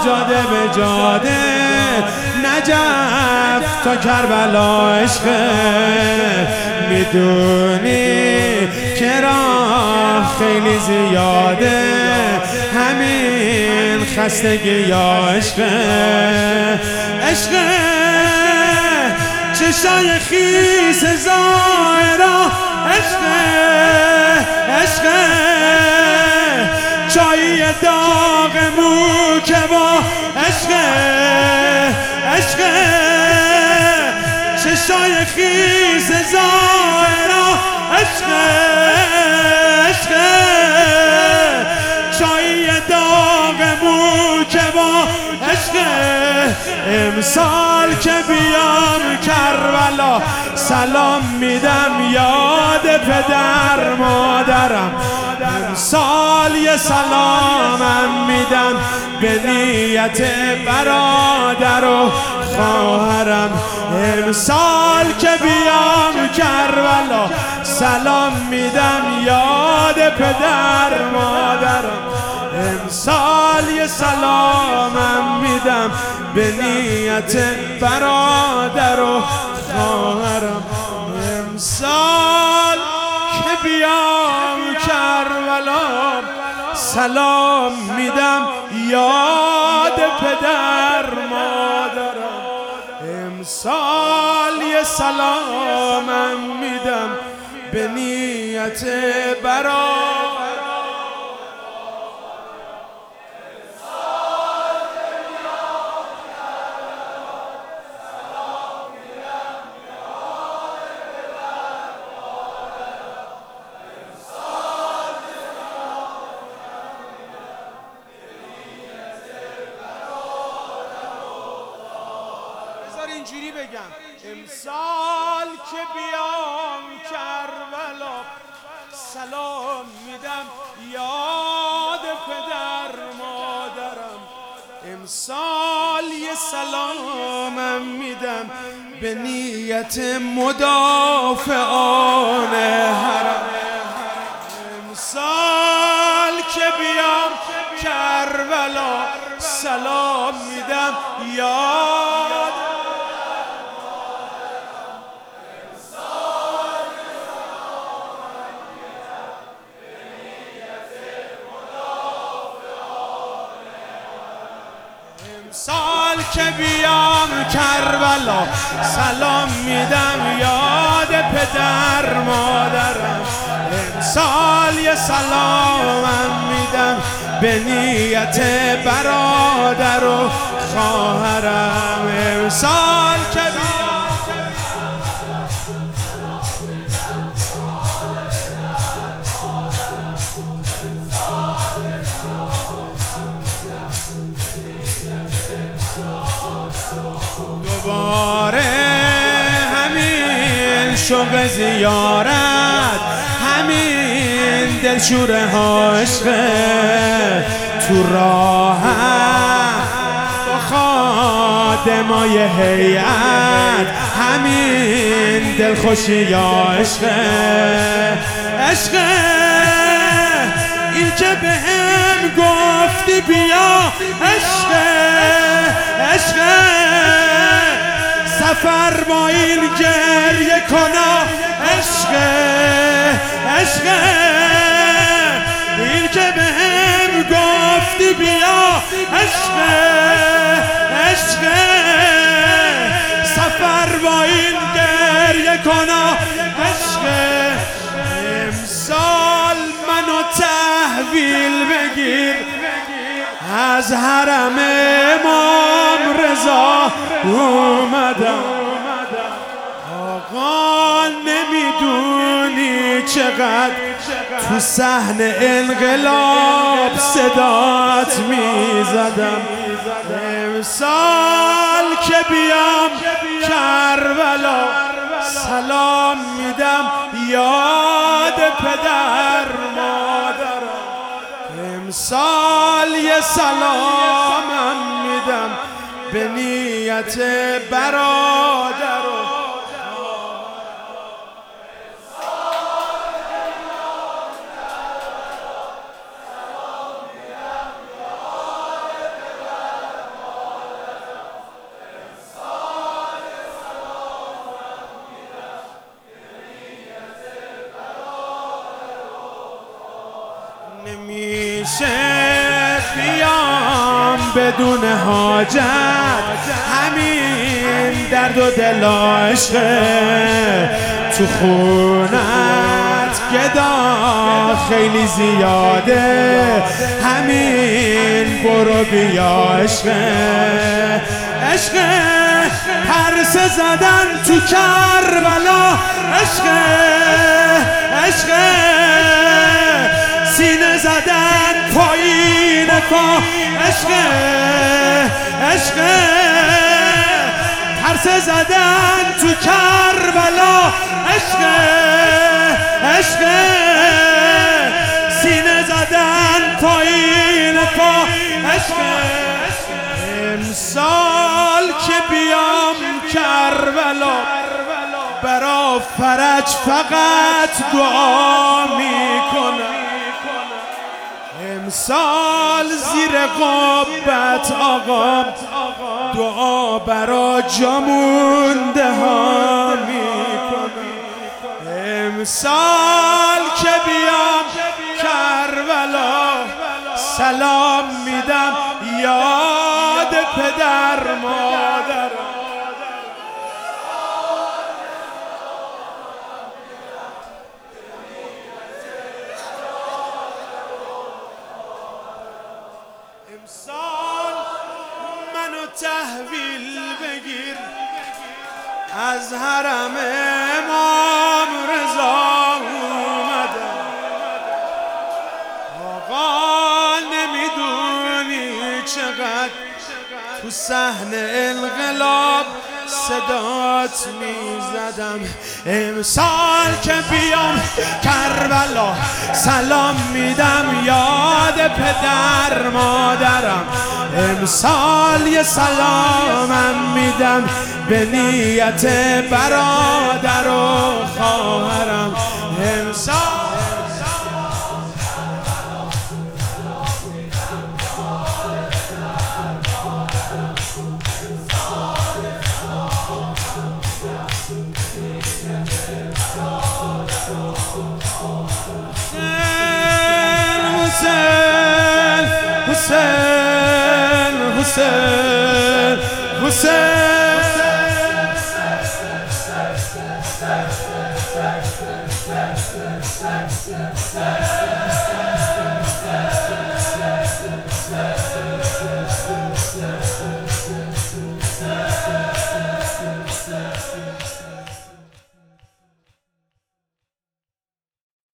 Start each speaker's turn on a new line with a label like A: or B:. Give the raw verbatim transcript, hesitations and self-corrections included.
A: جاده به جاده، نجف تا کربلا عشقه. میدونی که راه خیلی زیاده، همین خستگی یا عشقه. عشقه چشای خیس زائرا، عشقه عشقه چایی داغ مو که با عشقه عشقه چشای خیس زائرا، عشقه عشقه چایی داغ مو که با عشقه. امسال که بیام کربلا، سلام میدم یاد پدر مادرم. امسال یه سلامم میدم به نیت برادر و خواهرم. امسال که بیام کربلا، سلام میدم یاد پدر مادرم. امسال یه سلامم میدم به نیت برادر و خواهرم. امسال که بیام کربلا، سلام میدم یاد پدر مادرم. امسال یه سلامم میدم به نیت برادر. اینجوری بگم امسال که بیام کربلا، سلام میدم یاد پدر مادرم. امسال یه سلامم میدم به نیت مدافعان حرم. امسال که بیام کربلا، سلام میدم یاد سال که بیام کربلا، سلام میدم یاد پدر مادرم. امسال یه سلامم میدم به نیت برادر و خواهرم. امسال که دوباره همین شوق زیارت، همین دلشوره ها عشقه. تو راه با خادمای هیئت، همین دلخوشی یا عشقه عشقه. این که بهم گفتی بیا عشقه عشقه، سفر با این گریه کنا عشقه عشقه. این که بهم گفتی بیا عشقه عشقه، سفر با این گریه کنا عشقه. امسال منو تحویل بگیر از حرم امام رضا اومدم. آقا نمیدونی چقدر تو صحن انقلاب صدات میزدم. امسال که بیام کربلا، سلام میدم یاد پدر مادرم. امسال یه سلامم میدم به نیت برادر و نمیشه بیام بدون حاجت، همین درد و دل عشقه تو خونت گدا خیلی زیاده، همین برو بیا عشقه عشقه پرس زدن تو کربلا، عشقه عشقه سینه زدن پایین پا، عشقه عشقه پرسه زدن تو کربلا، عشقه عشقه سینه زدن پایین پا، عشقه امسال که بیام کربلا برا فرج فقط دعا میکنم، امسال زیر قبت آقا دعا برا جامونده ها میکنم، امسال که بیام کربلا سلام میدم یاد پدر مادر، امسال منو تحویل بگیر از حرم امام رضا اومدم، آقا نمیدونی چقدر تو صحنه انقلاب صدات میزدم، امسال که بیام کربلا سلام میدم یاد پدر مادرم، امسال یه سلامم میدم به نیت برادر و خواهرم، امسال حسین حسین حسین